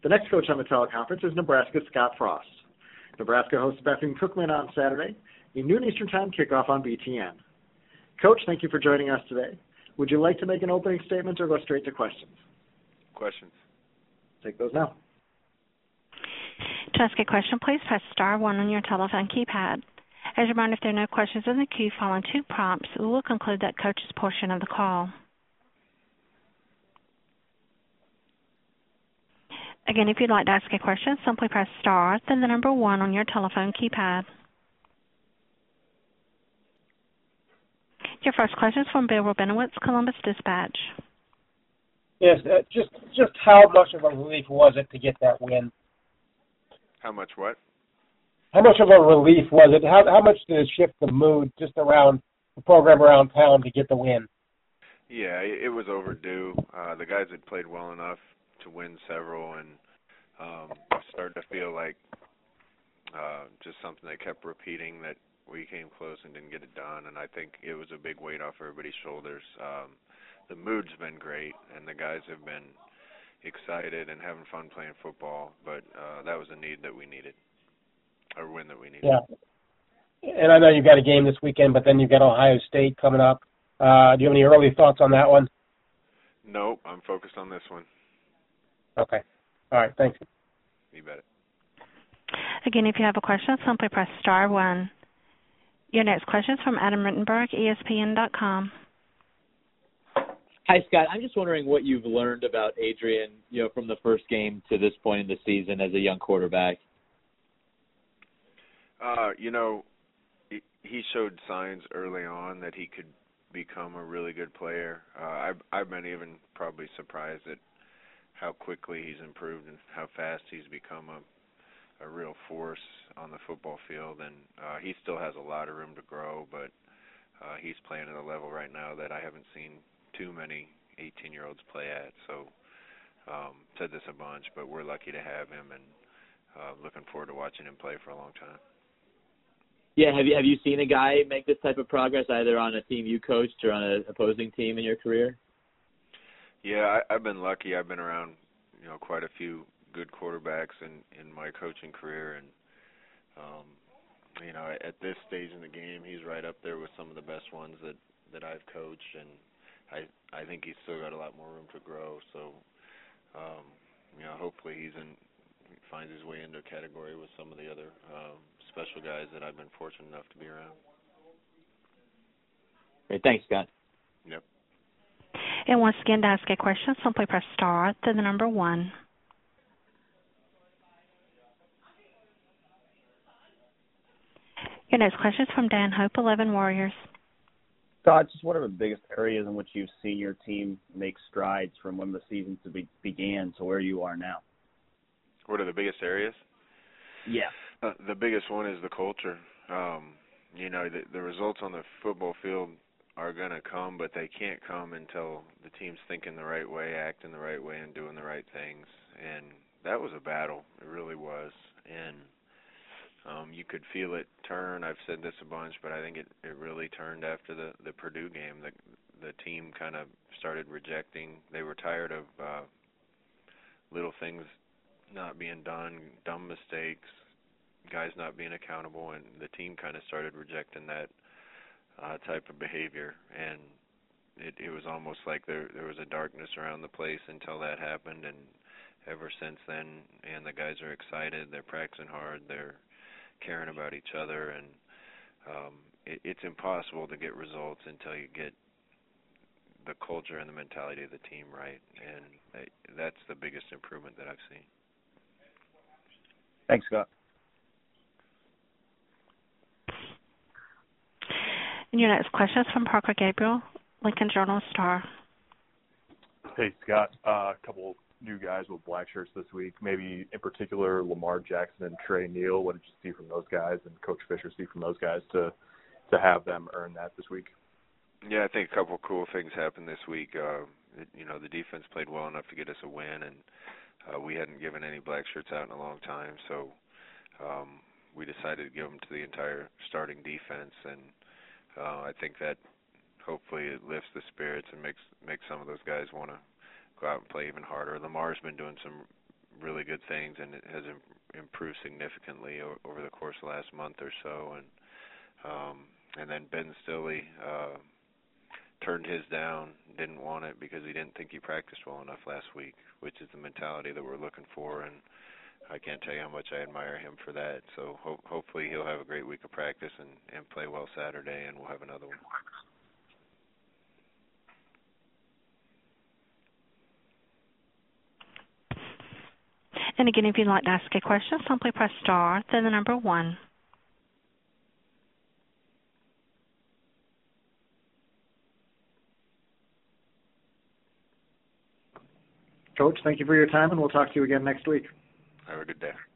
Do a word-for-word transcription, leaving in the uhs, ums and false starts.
The next coach on the teleconference is Nebraska's Scott Frost. Nebraska hosts Bethune-Cookman on Saturday, a noon Eastern Time kickoff on B T N. Coach, thank you for joining us today. Would you like to make an opening statement or go straight to questions? Questions. Take those now. To ask a question, please press star one on your telephone keypad. As a reminder, if there are no questions in the queue following two prompts, we will conclude that coach's portion of the call. Again, if you'd like to ask a question, simply press star, then the number one on your telephone keypad. Your first question is from Bill Rabinowitz, Columbus Dispatch. Yes, uh, just just how much of a relief was it to get that win? How much what? How much of a relief was it? How how much did it shift the mood just around the program around town to get the win? Yeah, it, it was overdue. Uh, the guys had played well enough to win several, and um, started to feel like uh, just something that kept repeating, that we came close and didn't get it done. And I think it was a big weight off everybody's shoulders. Um, the mood's been great, and the guys have been excited and having fun playing football, but uh, that was a need that we needed, or win that we needed. Yeah. And I know you've got a game this weekend, but then you've got Ohio State coming up. Uh, do you have any early thoughts on that one? Nope, I'm focused on this one. Okay. All right, thanks. You bet it. Again, if you have a question, simply press star one. Your next question is from Adam Rittenberg, E S P N dot com. Hi, Scott. I'm just wondering what you've learned about Adrian, you know, from the first game to this point in the season as a young quarterback. Uh, you know, he showed signs early on that he could become a really good player. Uh, I've, I've been even probably surprised at how quickly he's improved and how fast he's become a, a real force on the football field. And uh, he still has a lot of room to grow, but uh, he's playing at a level right now that I haven't seen too many eighteen-year-olds play at. So um, said this a bunch, but we're lucky to have him, and uh, looking forward to watching him play for a long time. Yeah, have you have you seen a guy make this type of progress either on a team you coached or on an opposing team in your career? Yeah, I, I've been lucky. I've been around, you know, quite a few good quarterbacks in, in my coaching career, and um, you know, at this stage in the game, he's right up there with some of the best ones that, that I've coached, and I I think he's still got a lot more room to grow. So, um, you know, hopefully he's in finds his way into a category with some of the other um, special guys that I've been fortunate enough to be around. Great, thanks, Scott. Yep. And once again, to ask a question, simply press star, then the number one. Your next question is from Dan Hope, eleven Warriors. Scott, just what are the biggest areas in which you've seen your team make strides from when the season to be, began to where you are now? What are the biggest areas? Yeah. Uh, the biggest one is the culture. Um, you know, the, the results on the football field are going to come, but they can't come until the team's thinking the right way, acting the right way, and doing the right things. And that was a battle. It really was. And um, you could feel it turn. I've said this a bunch, but I think it, it really turned after the, the Purdue game. The, the team kind of started rejecting. They were tired of uh, little things not being done, dumb mistakes, guys not being accountable, and the team kind of started rejecting that uh, type of behavior. And it, it was almost like there there was a darkness around the place until that happened, and ever since then, and the guys are excited, they're practicing hard, they're caring about each other, and um, it, it's impossible to get results until you get the culture and the mentality of the team right, and that's the biggest improvement that I've seen. Thanks, Scott. And your next question is from Parker Gabriel, Lincoln Journal-Star. Hey, Scott. Uh, a couple new guys with black shirts this week. Maybe in particular Lamar Jackson and Trey Neal. What did you see from those guys, and Coach Fisher see from those guys to to have them earn that this week? Yeah, I think a couple of cool things happened this week. Uh, it, you know, the defense played well enough to get us a win, and uh, we hadn't given any black shirts out in a long time, so um, we decided to give them to the entire starting defense, and uh, I think that hopefully it lifts the spirits and makes makes some of those guys want to go out and play even harder. Lamar's been doing some really good things, and it has im- improved significantly o- over the course of the last month or so. And um, and then Ben Stilley uh, turned his down, didn't want it because he didn't think he practiced well enough last week, which is the mentality that we're looking for. And I can't tell you how much I admire him for that. So ho- hopefully he'll have a great week of practice and, and play well Saturday, and we'll have another one. And again, if you'd like to ask a question, simply press star, then the number one. Coach, thank you for your time, and we'll talk to you again next week. Have a good day.